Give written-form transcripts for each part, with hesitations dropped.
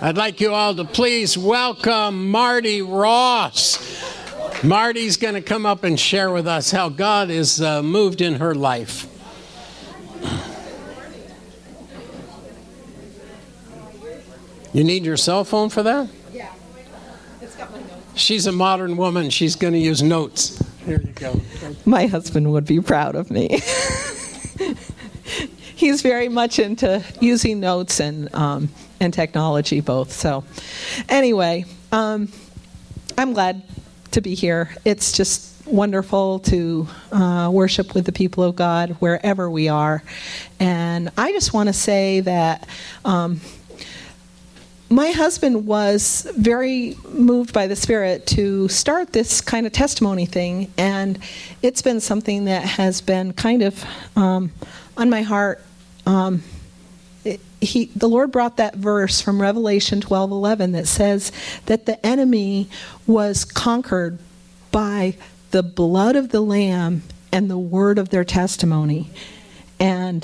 I'd like you all to please welcome Marty Ross. Marty's going to come up and share with us how God is moved in her life. You need your cell phone for that? Yeah. It's got my notes. She's a modern woman. She's going to use notes. Here you go. My husband would be proud of me. He's very much into using notes and technology both. So anyway, I'm glad to be here. It's just wonderful to worship with the people of God wherever we are. And I just want to say that my husband was very moved by the Spirit to start this kind of testimony thing. And it's been something that has been kind of on my heart. The Lord brought that verse from Revelation 12:11 that says that the enemy was conquered by the blood of the Lamb and the word of their testimony. And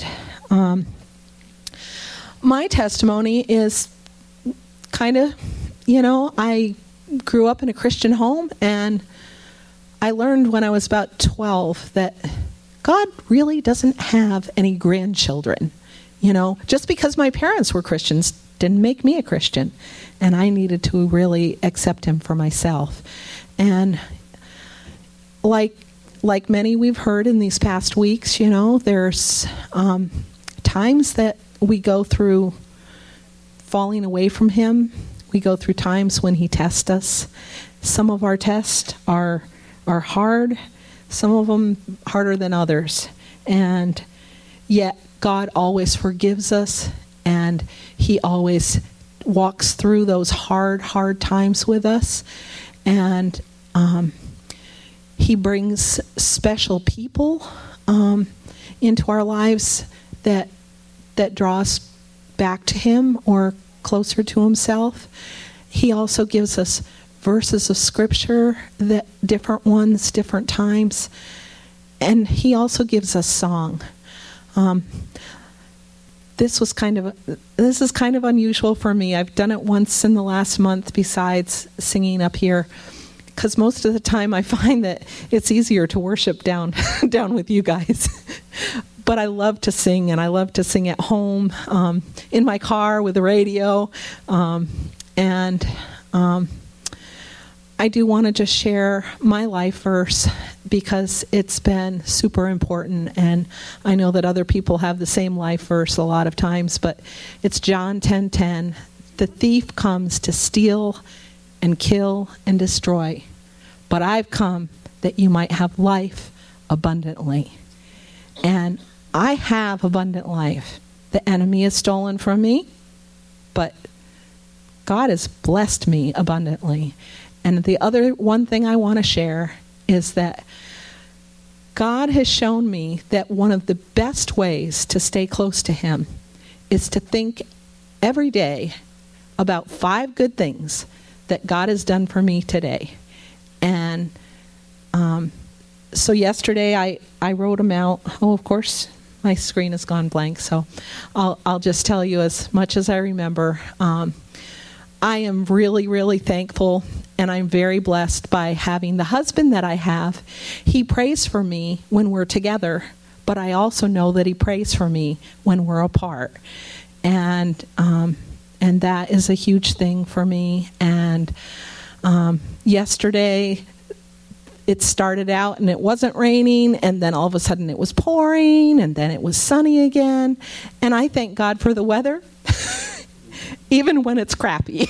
my testimony is kind of, I grew up in a Christian home, and I learned when I was about 12 that God really doesn't have any grandchildren. Just because my parents were Christians didn't make me a Christian, and I needed to really accept him for myself. And like many we've heard in these past weeks, there's times that we go through falling away from him. We go through times when he tests us. Some of our tests are hard, some of them harder than others. And yet God always forgives us, and he always walks through those hard times with us. And he brings special people into our lives that draw us back to him or closer to himself. He also gives us verses of scripture, that different ones, different times. And he also gives us song. This is kind of unusual for me. I've done it once in the last month besides singing up here, because most of the time I find that it's easier to worship down with you guys. But I love to sing, and I love to sing at home, in my car with the radio. And I do want to just share my life verse, because it's been super important, and I know that other people have the same life verse a lot of times, but it's John 10:10. The thief comes to steal and kill and destroy, but I've come that you might have life abundantly. And I have abundant life. The enemy has stolen from me, but God has blessed me abundantly. And the other one thing I want to share is that God has shown me that one of the best ways to stay close to him is to think every day about 5 good things that God has done for me today. And so yesterday I wrote them out. Oh, of course, my screen has gone blank, so I'll just tell you as much as I remember. I am really, really thankful, and I'm very blessed by having the husband that I have. He prays for me when we're together, but I also know that he prays for me when we're apart. And that is a huge thing for me. And yesterday, it started out and it wasn't raining, and then all of a sudden it was pouring, and then it was sunny again. And I thank God for the weather, even when it's crappy.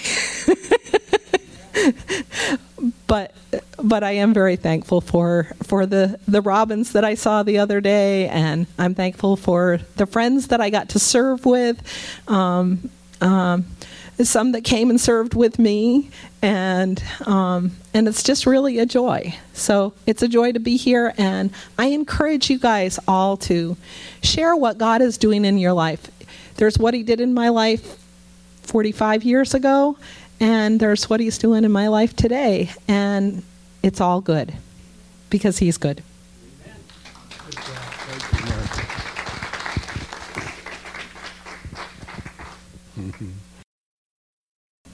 But I am very thankful for the robins that I saw the other day, and I'm thankful for the friends that I got to serve with. Some that came and served with me, and it's just really a joy. So it's a joy to be here, and I encourage you guys all to share what God is doing in your life. There's what he did in my life 45 years ago, and there's what he's doing in my life today, and it's all good because he's good. Amen. Good job. Thank you, Mark. Mm-hmm.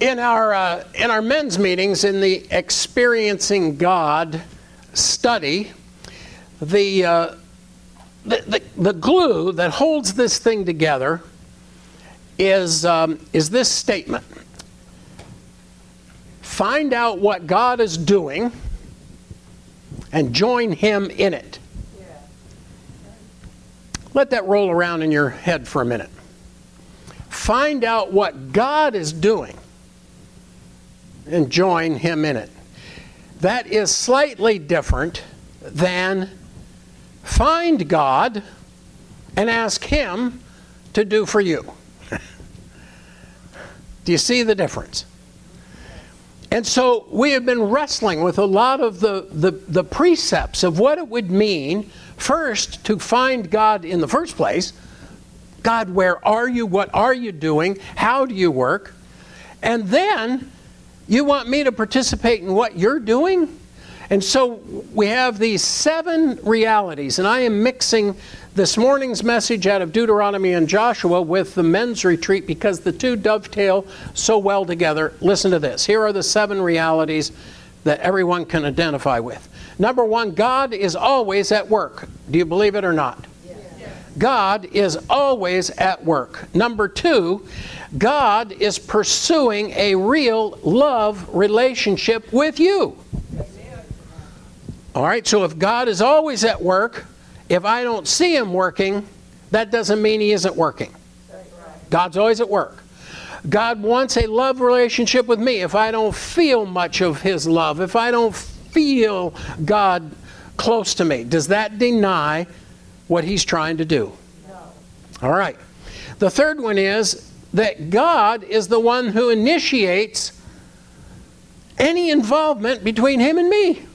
In our men's meetings, in the Experiencing God study, the glue that holds this thing together is this statement: find out what God is doing and join Him in it. Let that roll around in your head for a minute. Find out what God is doing and join Him in it. That is slightly different than find God and ask Him to do for you. Do you see the difference? And so we have been wrestling with a lot of the precepts of what it would mean, first, to find God in the first place. God, where are you? What are you doing? How do you work? And then, you want me to participate in what you're doing? And so we have these 7 realities, and I am mixing this morning's message out of Deuteronomy and Joshua with the men's retreat because the two dovetail so well together. Listen to this. Here are the 7 realities that everyone can identify with. Number 1, God is always at work. Do you believe it or not? Yes. God is always at work. Number 2, God is pursuing a real love relationship with you. All right, so if God is always at work, if I don't see Him working, that doesn't mean He isn't working. God's always at work. God wants a love relationship with me. If I don't feel much of His love, if I don't feel God close to me, does that deny what He's trying to do? No. All right. The third one is that God is the one who initiates any involvement between Him and me.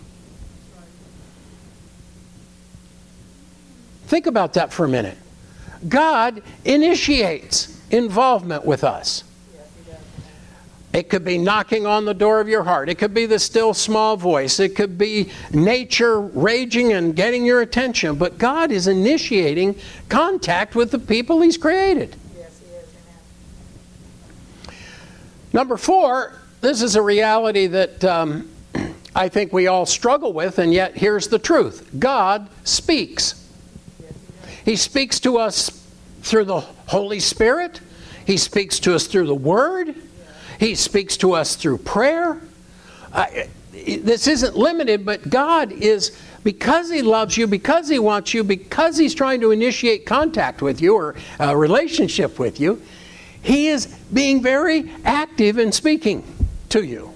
Think about that for a minute. God initiates involvement with us. It could be knocking on the door of your heart. It could be the still small voice. It could be nature raging and getting your attention. But God is initiating contact with the people He's created. Yes, He is. Amen. Number 4, this is a reality that I think we all struggle with, and yet here's the truth. God speaks. He speaks to us through the Holy Spirit. He speaks to us through the Word. He speaks to us through prayer. This isn't limited, but God is, because He loves you, because He wants you, because He's trying to initiate contact with you or a relationship with you, He is being very active in speaking to you.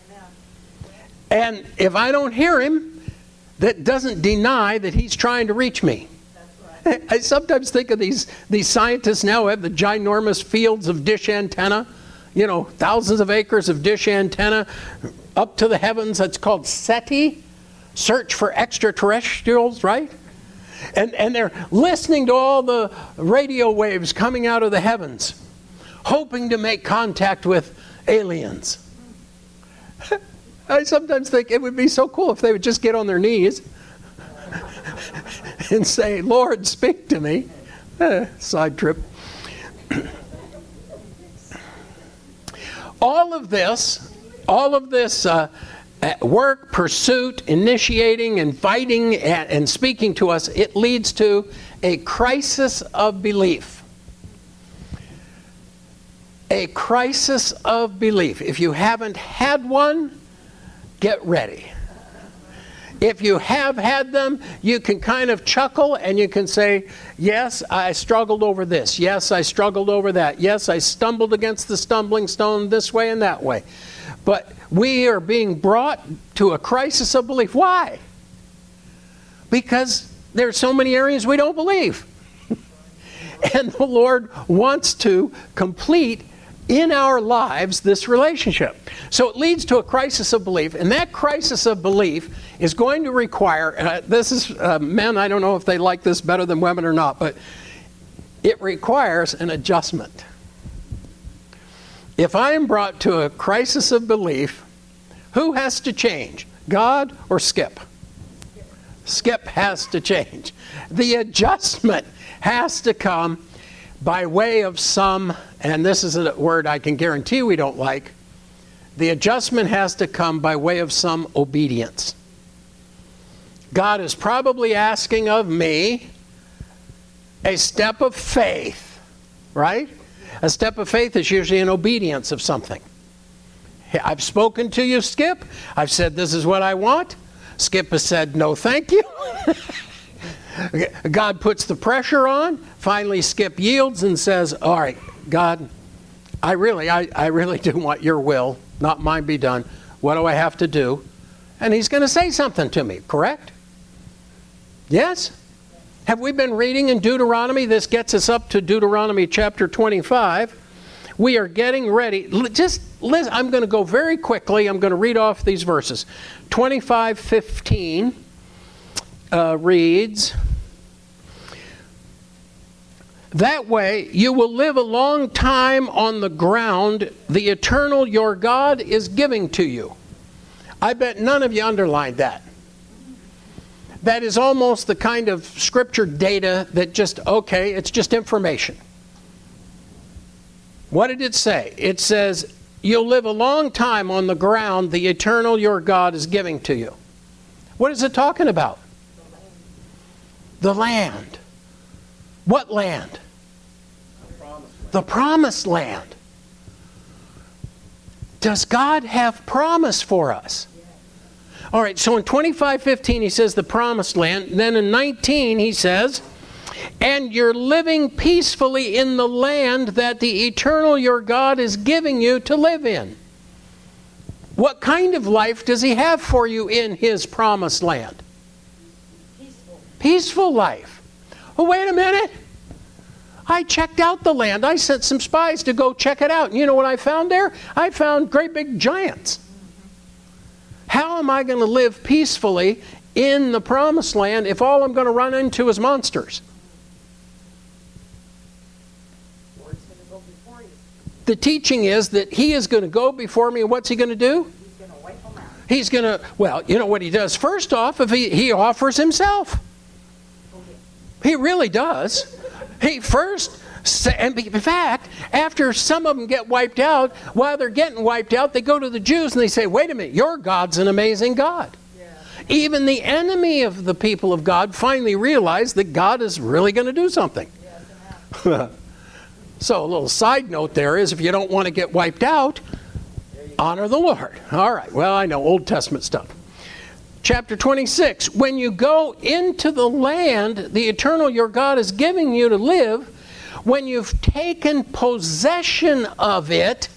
And if I don't hear Him, that doesn't deny that He's trying to reach me. I sometimes think of these scientists now who have the ginormous fields of dish antenna, thousands of acres of dish antenna up to the heavens. That's called SETI, Search for Extraterrestrials, right? And they're listening to all the radio waves coming out of the heavens, hoping to make contact with aliens. I sometimes think it would be so cool if they would just get on their knees and say, Lord, speak to me. Side trip. All of this work, pursuit, initiating, inviting, and speaking to us, it leads to a crisis of belief. A crisis of belief. If you haven't had one, get ready. If you have had them, you can kind of chuckle and you can say, yes, I struggled over this. Yes, I struggled over that. Yes, I stumbled against the stumbling stone this way and that way. But we are being brought to a crisis of belief. Why? Because there are so many areas we don't believe. And the Lord wants to complete in our lives this relationship. So it leads to a crisis of belief, and that crisis of belief is going to require, this is, men, I don't know if they like this better than women or not, but it requires an adjustment. If I am brought to a crisis of belief, who has to change? God or Skip? Skip has to change. The adjustment has to come by way of some, and this is a word I can guarantee we don't like, The adjustment has to come by way of some obedience. God is probably asking of me a step of faith, right? A step of faith is usually an obedience of something. I've spoken to you, Skip. I've said this is what I want. Skip has said no thank you. God puts the pressure on. Finally, Skip yields and says, all right, God, I really do want your will, not mine be done. What do I have to do? And he's going to say something to me, correct? Yes? Have we been reading in Deuteronomy? This gets us up to Deuteronomy chapter 25. We are getting ready. Just listen, I'm going to go very quickly. I'm going to read off these verses. 25:15 reads, that way you will live a long time on the ground the eternal your God is giving to you. I bet none of you underlined that. That is almost the kind of scripture data that just, okay, it's just information. What did it say? It says, you'll live a long time on the ground the eternal your God is giving to you. What is it talking about? The land. What land? The promised land. Does God have promise for us? All right, so in 25:15 he says the promised land. Then in 19 he says, and you're living peacefully in the land that the eternal your God is giving you to live in. What kind of life does he have for you in his promised land? Peaceful life. Oh, wait a minute. I checked out the land. I sent some spies to go check it out. And you know what I found there? I found great big giants. How am I going to live peacefully in the promised land if all I'm going to run into is monsters? The teaching is that he is going to go before me, and what's he going to do? He's going to wipe them out. He's going to, well, you know what he does? First off, if he offers himself. He really does. He first, and in fact, after some of them get wiped out, while they're getting wiped out, they go to the Jews and they say, wait a minute, your God's an amazing God. Yeah. Even the enemy of the people of God finally realized that God is really going to do something. Yes, so a little side note there is, if you don't want to get wiped out, honor the Lord. All right, well, I know Old Testament stuff. Chapter 26, when you go into the land the eternal your God is giving you to live, when you've taken possession of it,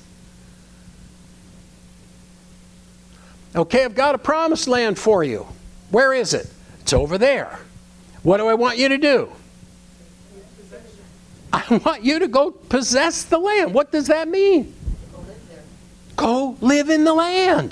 okay, I've got a promised land for you. Where is it? It's over there. What do I want you to do? I want you to go possess the land. What does that mean? Go live there. Go live in the land.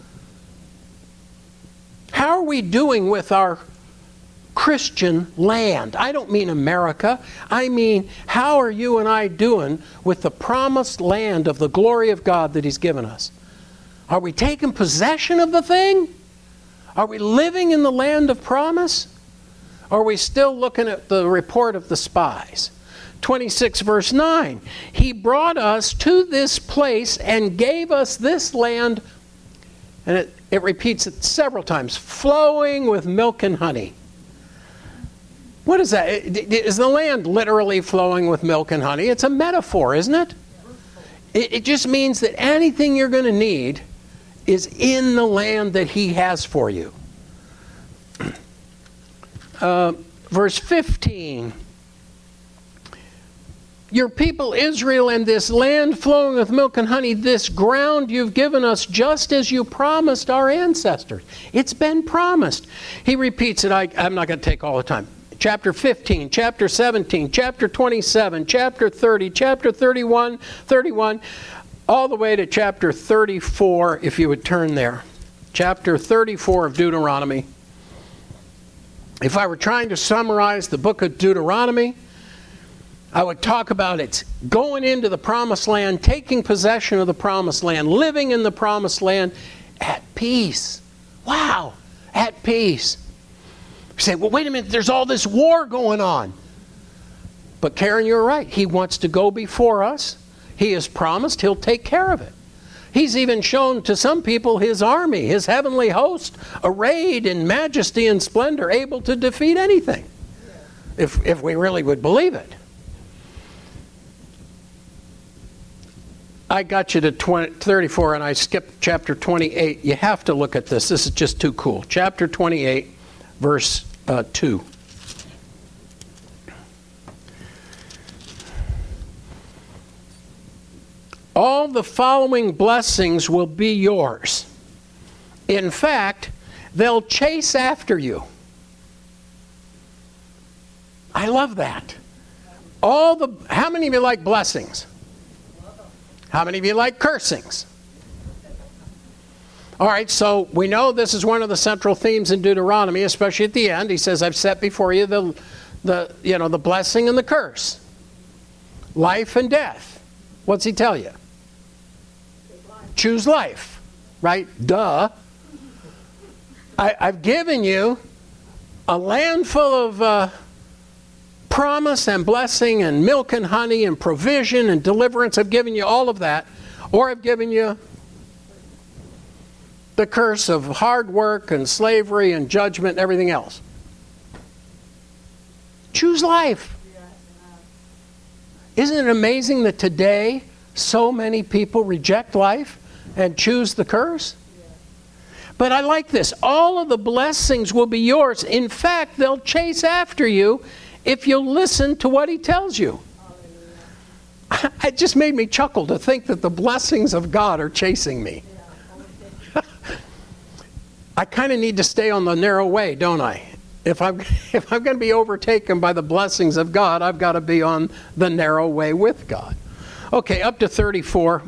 How are we doing with our Christian land? I don't mean America. I mean, how are you and I doing with the promised land of the glory of God that he's given us? Are we taking possession of the thing? Are we living in the land of promise? Or are we still looking at the report of the spies? 26 verse 9. He brought us to this place and gave us this land, and it repeats it several times, flowing with milk and honey. What is that? Is the land literally flowing with milk and honey? It's a metaphor, isn't it? It just means that anything you're going to need is in the land that he has for you. Verse 15. Your people Israel and this land flowing with milk and honey, this ground you've given us just as you promised our ancestors. It's been promised. He repeats it. I'm not going to take all the time. Chapter 15, chapter 17, chapter 27, chapter 30, chapter 31, all the way to chapter 34, if you would turn there. Chapter 34 of Deuteronomy. If I were trying to summarize the book of Deuteronomy, I would talk about it going into the promised land, taking possession of the promised land, living in the promised land at peace. Wow, at peace. You say, well, wait a minute, there's all this war going on. But Karen, you're right. He wants to go before us. He has promised he'll take care of it. He's even shown to some people his army, his heavenly host, arrayed in majesty and splendor, able to defeat anything, if we really would believe it. I got you to 34 and I skipped chapter 28. You have to look at this. This is just too cool. Chapter 28, verse 2. All the following blessings will be yours. In fact, they'll chase after you. I love that. How many of you like blessings? How many of you like cursings? All right, so we know this is one of the central themes in Deuteronomy, especially at the end. He says, I've set before you the blessing and the curse. Life and death. What's he tell you? Choose life, right? Duh. I've given you a land full of promise and blessing and milk and honey and provision and deliverance. I've given you all of that. Or I've given you the curse of hard work and slavery and judgment and everything else. Choose life. Isn't it amazing that today so many people reject life and choose the curse? But I like this. All of the blessings will be yours. In fact, they'll chase after you if you'll listen to what he tells you. It just made me chuckle to think that the blessings of God are chasing me. I kind of need to stay on the narrow way, don't I? If I'm going to be overtaken by the blessings of God, I've got to be on the narrow way with God. Okay, up to 34.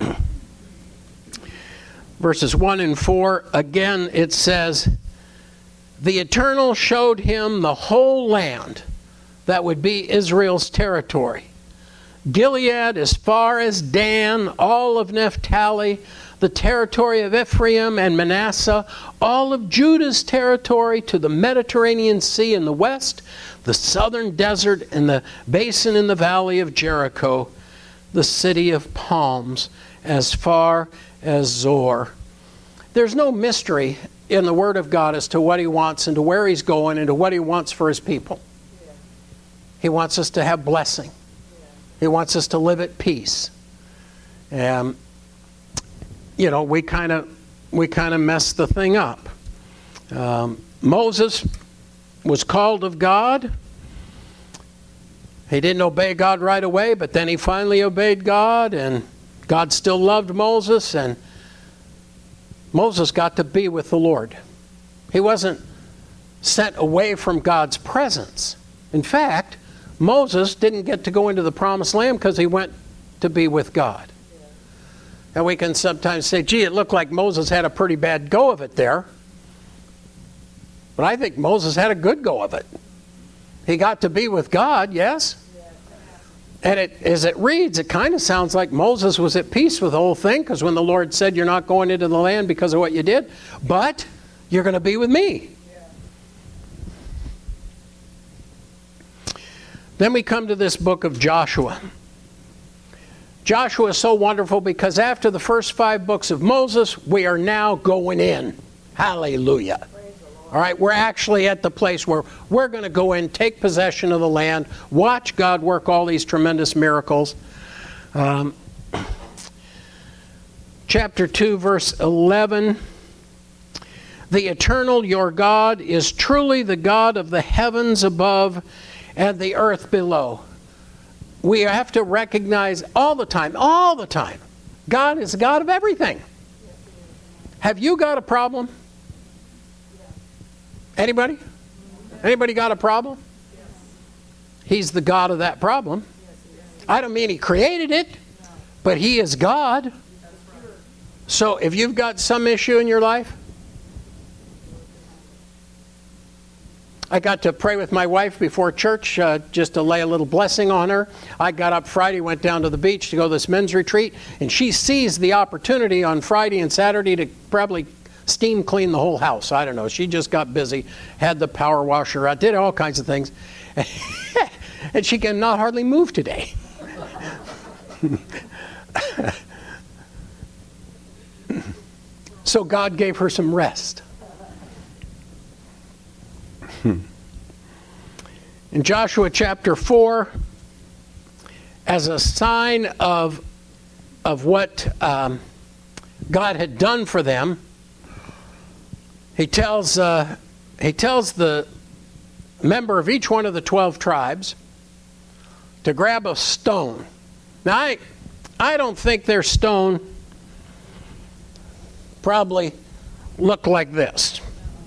Verses 1 and 4, again it says, the Eternal showed him the whole land that would be Israel's territory. Gilead as far as Dan, all of Naphtali, the territory of Ephraim and Manasseh, all of Judah's territory to the Mediterranean Sea in the west, the southern desert and the basin in the valley of Jericho, the city of palms, as far as Zor. There's no mystery in the Word of God as to what he wants and to where he's going and to what he wants for his people. He wants us to have blessing. He wants us to live at peace. We kind of messed the thing up. Moses was called of God. He didn't obey God right away, but then he finally obeyed God, and God still loved Moses, and Moses got to be with the Lord. He wasn't sent away from God's presence. In fact, Moses didn't get to go into the promised land because he went to be with God. And we can sometimes say, gee, it looked like Moses had a pretty bad go of it there. But I think Moses had a good go of it. He got to be with God, yes? And as it reads, it kind of sounds like Moses was at peace with the whole thing, because when the Lord said, you're not going into the land because of what you did, but you're going to be with me. Then we come to this book of Joshua. Joshua is so wonderful because after the first 5 books of Moses, we are now going in. Hallelujah. All right, we're actually at the place where we're going to go in, take possession of the land, watch God work all these tremendous miracles. Chapter 2, verse 11. The Eternal, your God, is truly the God of the heavens above and the earth below. We have to recognize all the time, God is the God of everything. Have you got a problem? Anybody? Anybody got a problem? He's the God of that problem. I don't mean he created it, but he is God. So if you've got some issue in your life, I got to pray with my wife before church just to lay a little blessing on her. I got up Friday, went down to the beach to go to this men's retreat, and she seized the opportunity on Friday and Saturday to probably steam clean the whole house. I don't know. She just got busy, had the power washer out, did all kinds of things. And she can not hardly move today. So God gave her some rest. In Joshua chapter 4, as a sign of what God had done for them, he tells the member of each one of the 12 tribes to grab a stone. Now, I don't think their stone probably looked like this.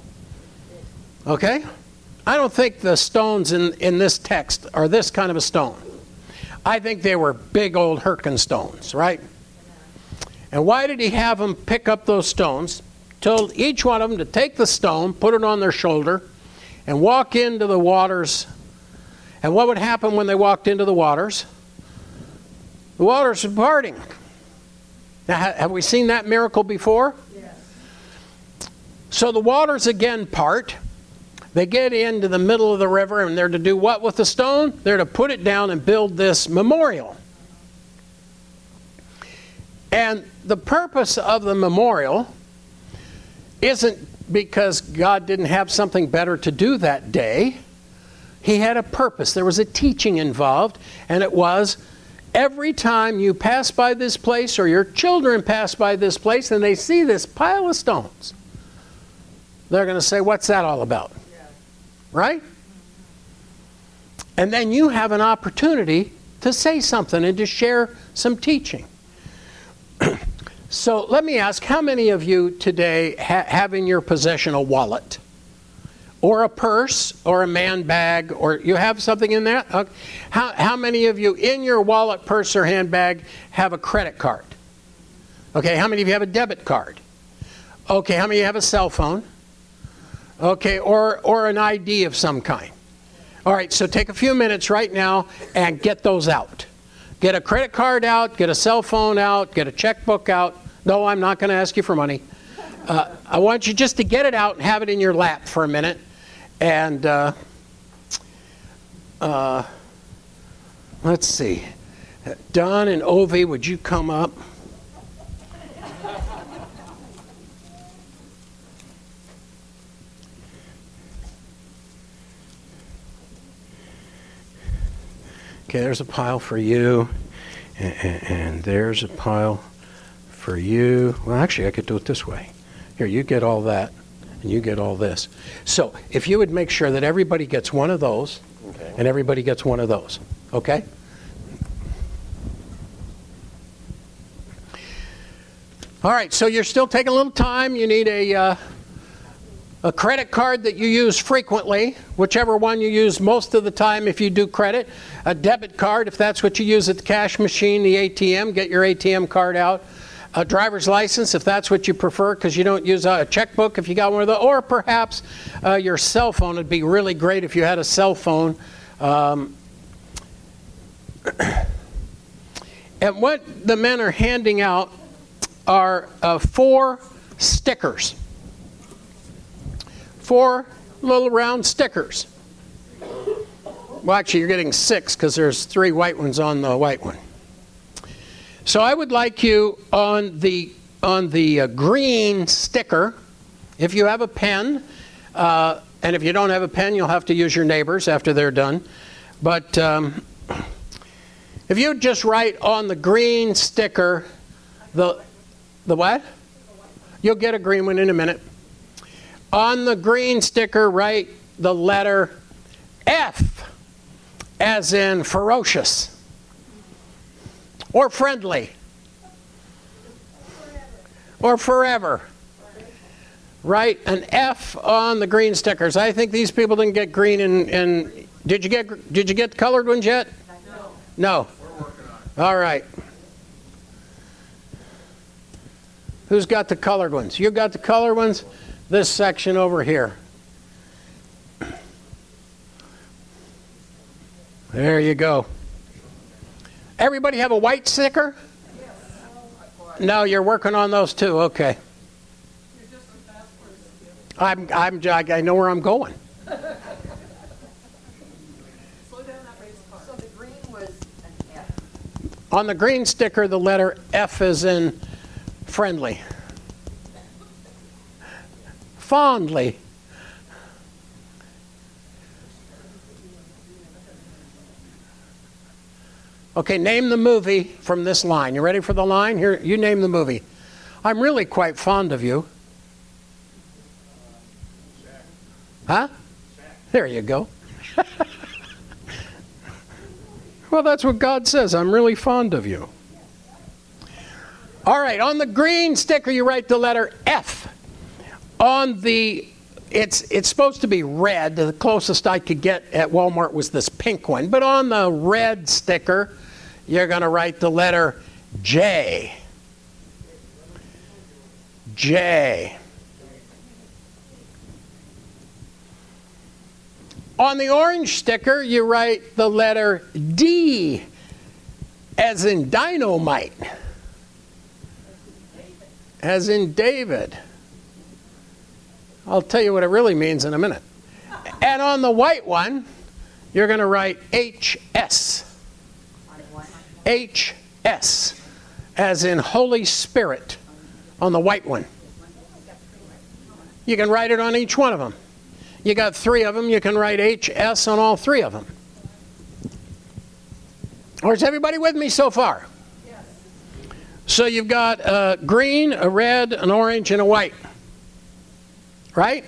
Okay? I don't think the stones in this text are this kind of a stone. I think they were big old Hurricane stones, right? And why did he have them pick up those stones? Told each one of them to take the stone, put it on their shoulder, and walk into the waters. And what would happen when they walked into the waters? The waters were parting. Now, have we seen that miracle before? Yes. So the waters again part. They get into the middle of the river, and they're to do what with the stone? They're to put it down and build this memorial. And the purpose of the memorial isn't because God didn't have something better to do that day. He had a purpose. There was a teaching involved, and it was every time you pass by this place or your children pass by this place and they see this pile of stones, they're going to say, what's that all about? Right? And then you have an opportunity to say something and to share some teaching. So let me ask, how many of you today have in your possession a wallet? Or a purse? Or a man bag? Or you have something in there? How many of you in your wallet, purse, or handbag have a credit card? Okay, how many of you have a debit card? Okay, how many of you have a cell phone? Okay, or an ID of some kind. All right, so take a few minutes right now and get those out. Get a credit card out, get a cell phone out, get a checkbook out. No, I'm not going to ask you for money. I want you just to get it out and have it in your lap for a minute. And let's see. Don and Ovi, would you come up? Okay, there's a pile for you, and there's a pile for you. Well, actually, I could do it this way. Here, you get all that, and you get all this. So, if you would make sure that everybody gets one of those, okay, and everybody gets one of those, okay? All right, so you're still taking a little time. You need a credit card that you use frequently, whichever one you use most of the time if you do credit. A debit card, if that's what you use at the cash machine, the ATM, get your ATM card out. A driver's license, if that's what you prefer, because you don't use a checkbook if you got one of those. Or perhaps your cell phone. It'd be really great if you had a cell phone. And what the men are handing out are 4 stickers. 4 little round stickers. Well, actually, you're getting 6 because there's 3 white ones on the white one. So I would like you on the green sticker, if you have a pen, and if you don't have a pen, you'll have to use your neighbor's after they're done. But if you just write on the green sticker, the what? You'll get a green one in a minute. On the green sticker, write the letter F, as in ferocious, or friendly, or forever. Write an F on the green stickers. I think these people didn't get green. And did you get colored ones yet? No. We're working on it. All right. Who's got the colored ones? You got the colored ones? This section over here. There you go. Everybody have a white sticker? Yes. No, you're working on those too. Okay. I know where I'm going. Slow down that race car. So the green was an F. On the green sticker, the letter F is in friendly. fondly. Okay, name the movie from this line. You ready for the line? Here, you name the movie. I'm really quite fond of you. Huh? There you go. Well, that's what God says. I'm really fond of you. All right, on the green sticker, you write the letter F. On the, it's supposed to be red. The closest I could get at Walmart was this pink one. But on the red sticker, you're going to write the letter J. J. On the orange sticker, you write the letter D, as in dynamite. As in David. I'll tell you what it really means in a minute. And on the white one, you're going to write HS. HS, as in Holy Spirit, on the white one. You can write it on each one of them. You got 3 of them, you can write HS on all 3 of them. Or is everybody with me so far? Yes. So you've got a green, a red, an orange, and a white. Right?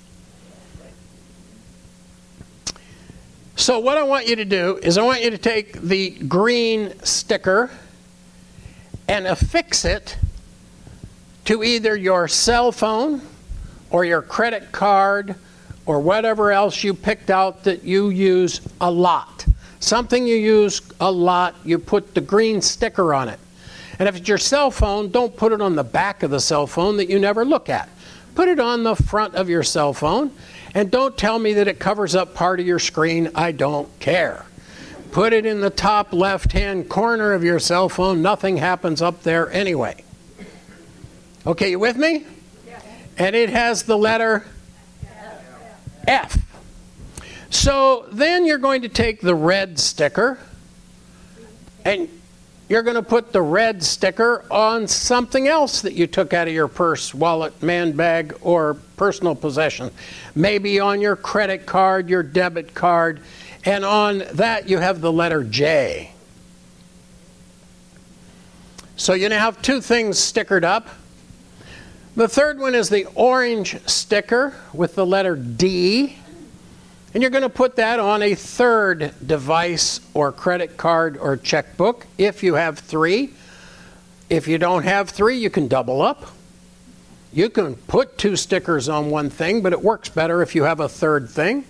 So what I want you to do is I want you to take the green sticker and affix it to either your cell phone or your credit card or whatever else you picked out that you use a lot. Something you use a lot, you put the green sticker on it. And if it's your cell phone, don't put it on the back of the cell phone that you never look at. Put it on the front of your cell phone, and don't tell me that it covers up part of your screen. I don't care. Put it in the top left-hand corner of your cell phone. Nothing happens up there anyway. Okay, you with me? Yes. And it has the letter F. So then you're going to take the red sticker and you're going to put the red sticker on something else that you took out of your purse, wallet, man bag, or personal possession. Maybe on your credit card, your debit card, and on that you have the letter J. So you now have 2 things stickered up. The third one is the orange sticker with the letter D. And you're going to put that on a third device or credit card or checkbook if you have 3. If you don't have 3, you can double up. You can put 2 stickers on one thing, but it works better if you have a third thing.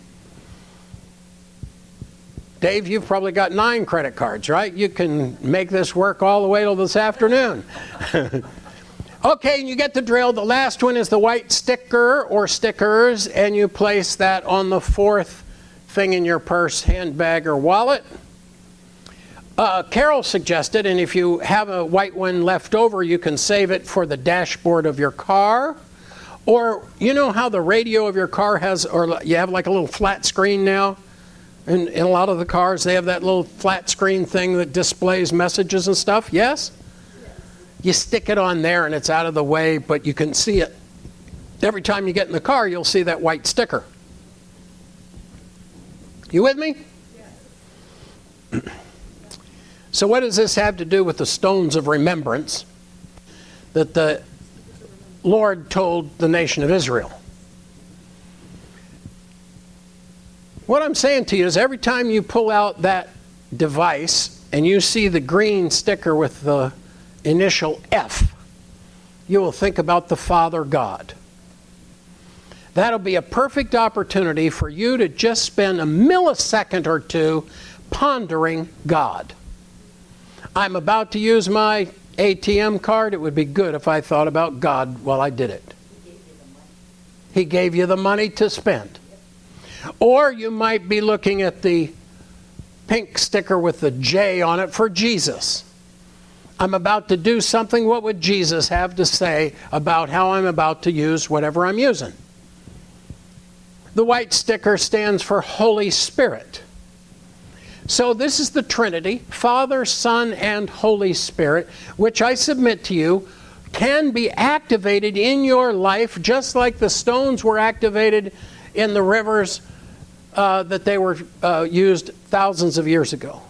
Dave, you've probably got 9 credit cards, right? You can make this work all the way till this afternoon. Okay, and you get the drill. The last one is the white sticker or stickers, and you place that on the 4th thing in your purse, handbag, or wallet. Carol suggested, and if you have a white one left over, you can save it for the dashboard of your car. Or you know how the radio of your car has, or you have like a little flat screen now? In a lot of the cars, they have that little flat screen thing that displays messages and stuff. Yes? You stick it on there and it's out of the way, but you can see it. Every time you get in the car, you'll see that white sticker. You with me? Yes. So what does this have to do with the stones of remembrance that the Lord told the nation of Israel? What I'm saying to you is every time you pull out that device and you see the green sticker with the initial F, you will think about the Father God. That'll be a perfect opportunity for you to just spend a millisecond or 2 pondering God. I'm about to use my ATM card. It would be good if I thought about God while I did it. He gave you the money to spend. Or you might be looking at the pink sticker with the J on it for Jesus. I'm about to do something. What would Jesus have to say about how I'm about to use whatever I'm using? The white sticker stands for Holy Spirit. So this is the Trinity, Father, Son, and Holy Spirit, which I submit to you can be activated in your life just like the stones were activated in the rivers that they were used thousands of years ago.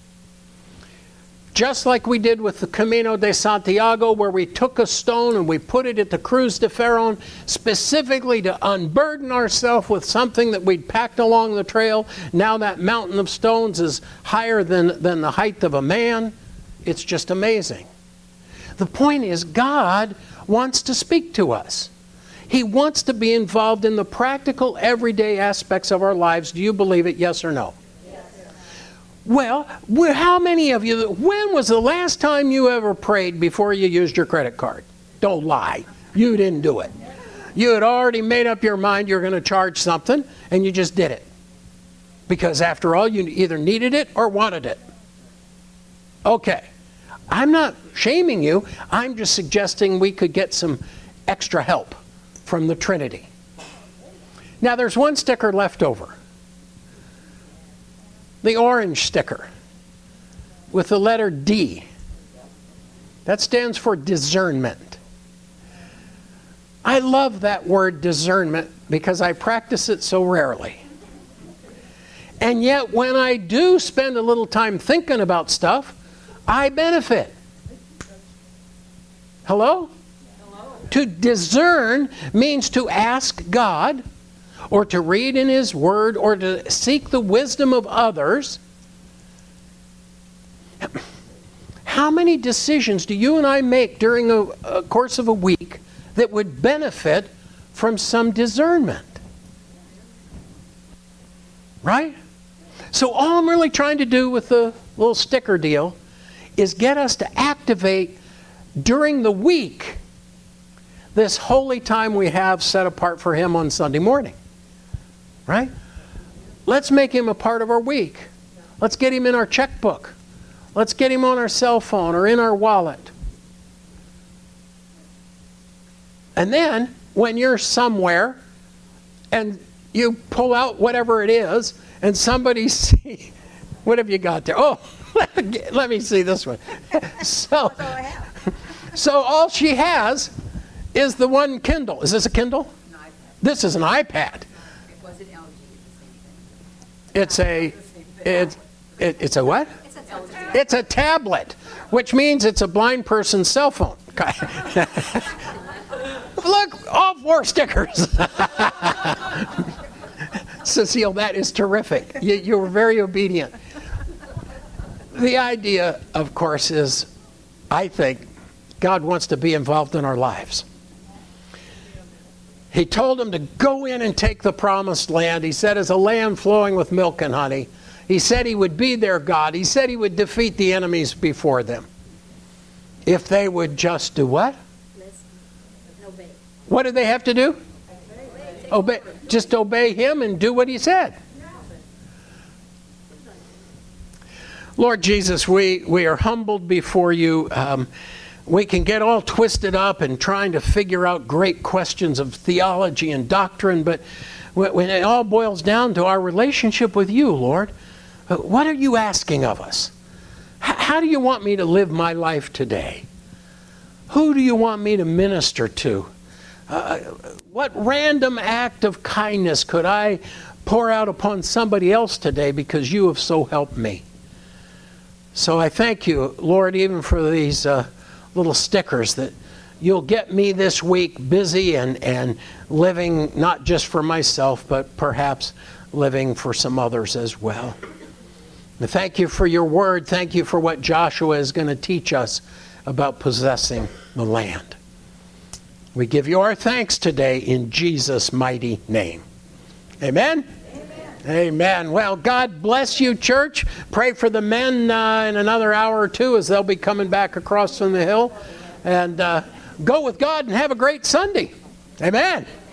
Just like we did with the Camino de Santiago, where we took a stone and we put it at the Cruz de Ferron specifically to unburden ourselves with something that we'd packed along the trail. Now that mountain of stones is higher than the height of a man. It's just amazing. The point is, God wants to speak to us. He wants to be involved in the practical, everyday aspects of our lives. Do you believe it, yes or no? Well, how many of you, when was the last time you ever prayed before you used your credit card? Don't lie. You didn't do it. You had already made up your mind you're going to charge something, and you just did it. Because after all, you either needed it or wanted it. Okay. I'm not shaming you. I'm just suggesting we could get some extra help from the Trinity. Now, there's one sticker left over. The orange sticker with the letter D. That stands for discernment. I love that word discernment because I practice it so rarely. And yet when I do spend a little time thinking about stuff, I benefit. Hello? Hello? To discern means to ask God, or to read in His Word, or to seek the wisdom of others. How many decisions do you and I make during a course of a week that would benefit from some discernment? Right? So all I'm really trying to do with the little sticker deal is get us to activate during the week this holy time we have set apart for Him on Sunday morning. Right? Let's make Him a part of our week. Let's get Him in our checkbook. Let's get Him on our cell phone or in our wallet. And then, when you're somewhere and you pull out whatever it is and somebody see, what have you got there? Oh, let me see this one. So all she has is the one Kindle. Is this a Kindle? This is an iPad. It's a what? It's a tablet, which means it's a blind person's cell phone. Look, all 4 stickers. Cecile, that is terrific. You were very obedient. The idea, of course, is, I think, God wants to be involved in our lives. He told them to go in and take the promised land. He said, as a land flowing with milk and honey. He said He would be their God. He said He would defeat the enemies before them. If they would just do what? Obey. What did they have to do? Obey. Just obey Him and do what He said. Lord Jesus, we are humbled before You. We can get all twisted up in trying to figure out great questions of theology and doctrine, but when it all boils down to our relationship with You, Lord, what are You asking of us? How do You want me to live my life today? Who do You want me to minister to? What random act of kindness could I pour out upon somebody else today because You have so helped me? So I thank You, Lord, even for these little stickers, that You'll get me this week busy and living not just for myself, but perhaps living for some others as well. And thank You for Your word. Thank You for what Joshua is going to teach us about possessing the land. We give You our thanks today in Jesus' mighty name. Amen? Amen. Well, God bless you, church. Pray for the men in another hour or two as they'll be coming back across from the hill. And go with God and have a great Sunday. Amen.